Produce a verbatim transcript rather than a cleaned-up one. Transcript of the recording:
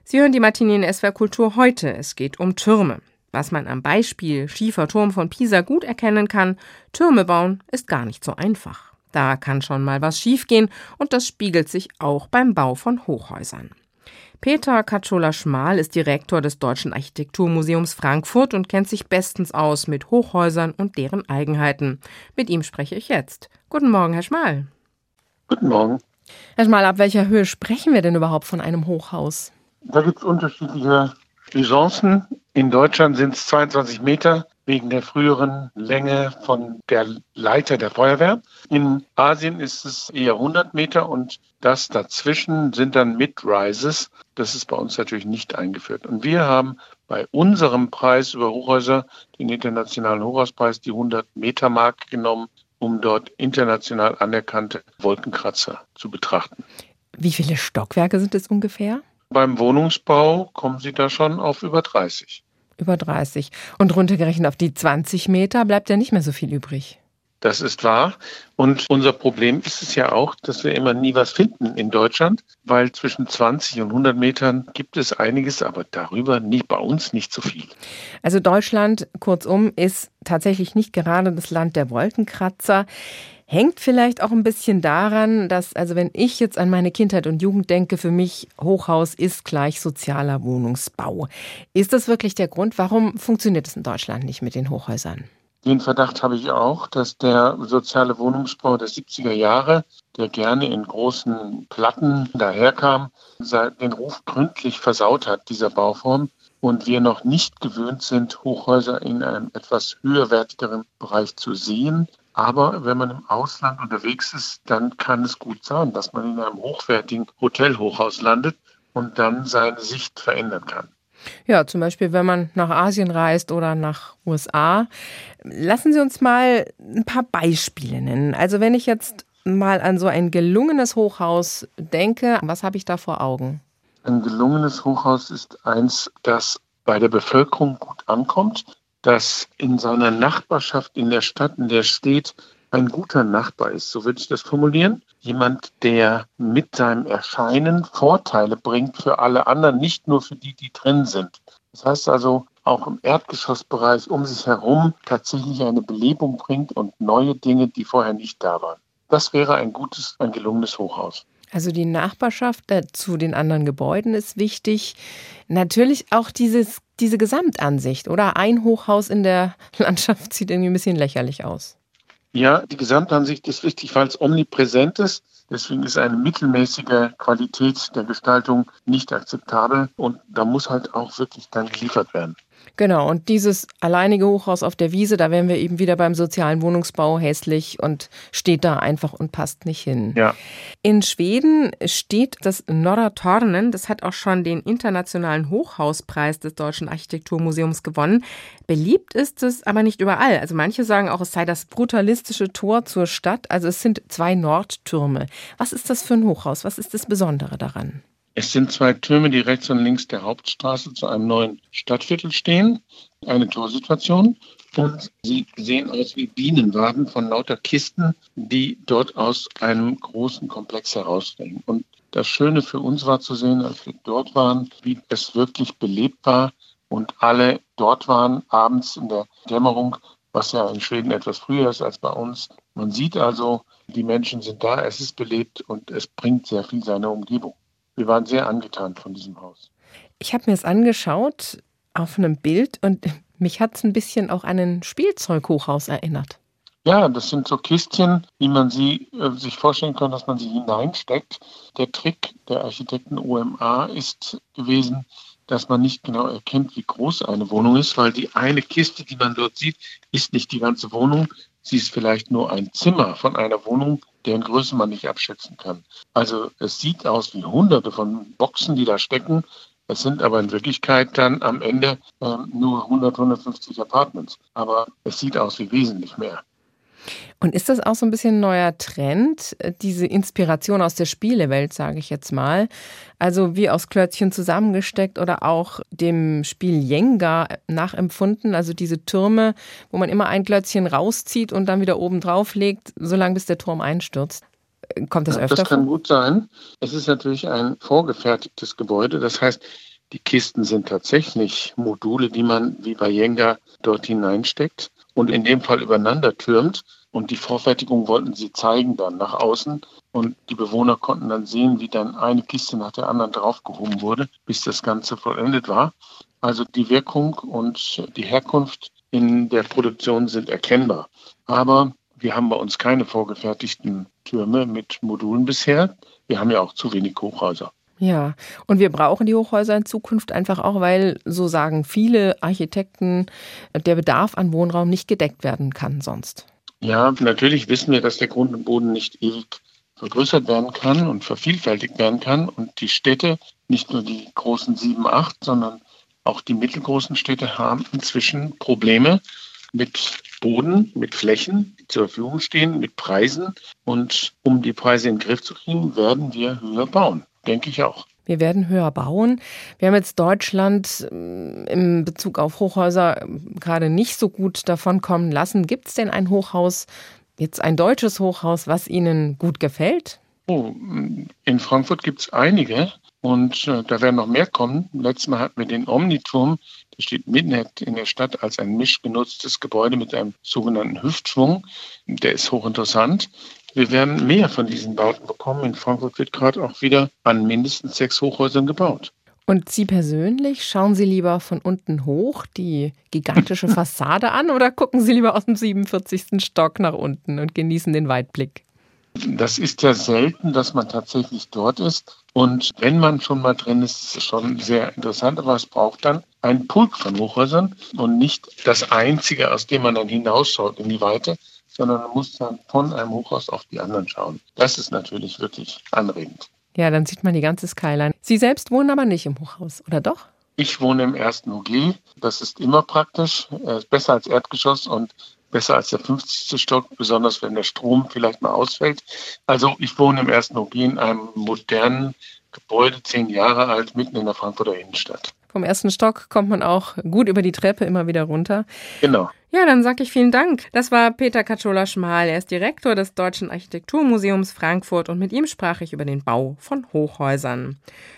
Sie hören die Matinee in S W R Kultur heute. Es geht um Türme. Was man am Beispiel schiefer Turm von Pisa gut erkennen kann, Türme bauen ist gar nicht so einfach. Da kann schon mal was schiefgehen und das spiegelt sich auch beim Bau von Hochhäusern. Peter Katschola-Schmal ist Direktor des Deutschen Architekturmuseums Frankfurt und kennt sich bestens aus mit Hochhäusern und deren Eigenheiten. Mit ihm spreche ich jetzt. Guten Morgen, Herr Schmal. Guten Morgen. Herr Schmal, ab welcher Höhe sprechen wir denn überhaupt von einem Hochhaus? Da gibt es unterschiedliche Usancen. In Deutschland sind es zweiundzwanzig Meter wegen der früheren Länge von der Leiter der Feuerwehr. In Asien ist es eher hundert Meter und das dazwischen sind dann Mid-Rises. Das ist bei uns natürlich nicht eingeführt. Und wir haben bei unserem Preis über Hochhäuser, den internationalen Hochhauspreis, die hundert Meter Marke genommen, um dort international anerkannte Wolkenkratzer zu betrachten. Wie viele Stockwerke sind es ungefähr? Beim Wohnungsbau kommen Sie da schon auf über dreißig. Über dreißig. Und runtergerechnet auf die zwanzig Meter bleibt ja nicht mehr so viel übrig. Das ist wahr. Und unser Problem ist es ja auch, dass wir immer nie was finden in Deutschland, weil zwischen zwanzig und hundert Metern gibt es einiges, aber darüber nicht, bei uns nicht so viel. Also Deutschland, kurzum, ist tatsächlich nicht gerade das Land der Wolkenkratzer. Hängt vielleicht auch ein bisschen daran, dass, also wenn ich jetzt an meine Kindheit und Jugend denke, für mich Hochhaus ist gleich sozialer Wohnungsbau. Ist das wirklich der Grund? Warum funktioniert es in Deutschland nicht mit den Hochhäusern? Den Verdacht habe ich auch, dass der soziale Wohnungsbau der siebziger Jahre, der gerne in großen Platten daherkam, den Ruf gründlich versaut hat, dieser Bauform. Und wir noch nicht gewöhnt sind, Hochhäuser in einem etwas höherwertigeren Bereich zu sehen. Aber wenn man im Ausland unterwegs ist, dann kann es gut sein, dass man in einem hochwertigen Hotelhochhaus landet und dann seine Sicht verändern kann. Ja, zum Beispiel, wenn man nach Asien reist oder nach U S A. Lassen Sie uns mal ein paar Beispiele nennen. Also wenn ich jetzt mal an so ein gelungenes Hochhaus denke, was habe ich da vor Augen? Ein gelungenes Hochhaus ist eins, das bei der Bevölkerung gut ankommt, das in seiner Nachbarschaft, in der Stadt, in der es steht, ein guter Nachbar ist. So würde ich das formulieren. Jemand, der mit seinem Erscheinen Vorteile bringt für alle anderen, nicht nur für die, die drin sind. Das heißt also, auch im Erdgeschossbereich um sich herum tatsächlich eine Belebung bringt und neue Dinge, die vorher nicht da waren. Das wäre ein gutes, ein gelungenes Hochhaus. Also die Nachbarschaft äh, zu den anderen Gebäuden ist wichtig. Natürlich auch dieses, diese Gesamtansicht, oder? Ein Hochhaus in der Landschaft sieht irgendwie ein bisschen lächerlich aus. Ja, die Gesamtansicht ist wichtig, weil es omnipräsent ist. Deswegen ist eine mittelmäßige Qualität der Gestaltung nicht akzeptabel. Und da muss halt auch wirklich dann geliefert werden. Genau, und dieses alleinige Hochhaus auf der Wiese, da wären wir eben wieder beim sozialen Wohnungsbau, hässlich und steht da einfach und passt nicht hin. Ja. In Schweden steht das Norra Tornen, das hat auch schon den internationalen Hochhauspreis des Deutschen Architekturmuseums gewonnen. Beliebt ist es aber nicht überall. Also manche sagen auch, es sei das brutalistische Tor zur Stadt. Also es sind zwei Nordtürme. Was ist das für ein Hochhaus? Was ist das Besondere daran? Es sind zwei Türme, die rechts und links der Hauptstraße zu einem neuen Stadtviertel stehen. Eine Torsituation. Und sie sehen aus wie Bienenwaben von lauter Kisten, die dort aus einem großen Komplex herausspringen. Und das Schöne für uns war zu sehen, als wir dort waren, wie es wirklich belebt war und alle dort waren, abends in der Dämmerung, was ja in Schweden etwas früher ist als bei uns. Man sieht also, die Menschen sind da, es ist belebt und es bringt sehr viel seiner Umgebung. Wir waren sehr angetan von diesem Haus. Ich habe mir es angeschaut auf einem Bild und mich hat es ein bisschen auch an ein Spielzeughochhaus erinnert. Ja, das sind so Kistchen, wie man sie äh, sich vorstellen kann, dass man sie hineinsteckt. Der Trick der Architekten O M A ist gewesen, dass man nicht genau erkennt, wie groß eine Wohnung ist, weil die eine Kiste, die man dort sieht, ist nicht die ganze Wohnung. Sie ist vielleicht nur ein Zimmer von einer Wohnung, deren Größe man nicht abschätzen kann. Also es sieht aus wie hunderte von Boxen, die da stecken. Es sind aber in Wirklichkeit dann am Ende äh, nur hundert, hundertfünfzig Apartments. Aber es sieht aus wie wesentlich mehr. Und ist das auch so ein bisschen ein neuer Trend, diese Inspiration aus der Spielewelt, sage ich jetzt mal? Also wie aus Klötzchen zusammengesteckt oder auch dem Spiel Jenga nachempfunden? Also diese Türme, wo man immer ein Klötzchen rauszieht und dann wieder oben drauf legt, solange bis der Turm einstürzt. Kommt das Ja, öfter vor? Das kann gut sein. Es ist natürlich ein vorgefertigtes Gebäude. Das heißt, Die Kisten sind tatsächlich Module, die man wie bei Jenga dort hineinsteckt und in dem Fall übereinander türmt. Und die Vorfertigung wollten sie zeigen dann nach außen. Und die Bewohner konnten dann sehen, wie dann eine Kiste nach der anderen draufgehoben wurde, bis das Ganze vollendet war. Also die Wirkung und die Herkunft in der Produktion sind erkennbar. Aber wir haben bei uns keine vorgefertigten Türme mit Modulen bisher. Wir haben ja auch zu wenig Hochhäuser. Ja, und wir brauchen die Hochhäuser in Zukunft einfach auch, weil, so sagen viele Architekten, der Bedarf an Wohnraum nicht gedeckt werden kann sonst. Ja, natürlich wissen wir, dass der Grund und Boden nicht ewig vergrößert werden kann und vervielfältigt werden kann. Und die Städte, nicht nur die großen sieben, acht, sondern auch die mittelgroßen Städte haben inzwischen Probleme mit Boden, mit Flächen, die zur Verfügung stehen, mit Preisen. Und um die Preise in den Griff zu kriegen, werden wir höher bauen. Denke ich auch. Wir werden höher bauen. Wir haben jetzt Deutschland in Bezug auf Hochhäuser gerade nicht so gut davonkommen lassen. Gibt es denn ein Hochhaus, jetzt ein deutsches Hochhaus, was Ihnen gut gefällt? Oh, in Frankfurt gibt es einige und äh, da werden noch mehr kommen. Letztes Mal hatten wir den Omniturm, der steht mitten in der Stadt als ein mischgenutztes Gebäude mit einem sogenannten Hüftschwung. Der ist hochinteressant. Wir werden mehr von diesen Bauten bekommen. In Frankfurt wird gerade auch wieder an mindestens sechs Hochhäusern gebaut. Und Sie persönlich, schauen Sie lieber von unten hoch die gigantische Fassade an oder gucken Sie lieber aus dem siebenundvierzigsten Stock nach unten und genießen den Weitblick? Das ist ja selten, dass man tatsächlich dort ist. Und wenn man schon mal drin ist, ist es schon sehr interessant. Aber es braucht dann einen Pulk von Hochhäusern und nicht das einzige, aus dem man dann hinausschaut in die Weite, sondern man muss dann von einem Hochhaus auf die anderen schauen. Das ist natürlich wirklich anregend. Ja, dann sieht man die ganze Skyline. Sie selbst wohnen aber nicht im Hochhaus, oder doch? Ich wohne im ersten O G. Das ist immer praktisch. Er ist besser als Erdgeschoss und besser als der fünfzigste Stock, besonders wenn der Strom vielleicht mal ausfällt. Also ich wohne im ersten O G in einem modernen Gebäude, zehn Jahre alt, mitten in der Frankfurter Innenstadt. Vom ersten Stock kommt man auch gut über die Treppe immer wieder runter. Genau. Ja, dann sage ich vielen Dank. Das war Peter Katschola-Schmal. Er ist Direktor des Deutschen Architekturmuseums Frankfurt und mit ihm sprach ich über den Bau von Hochhäusern.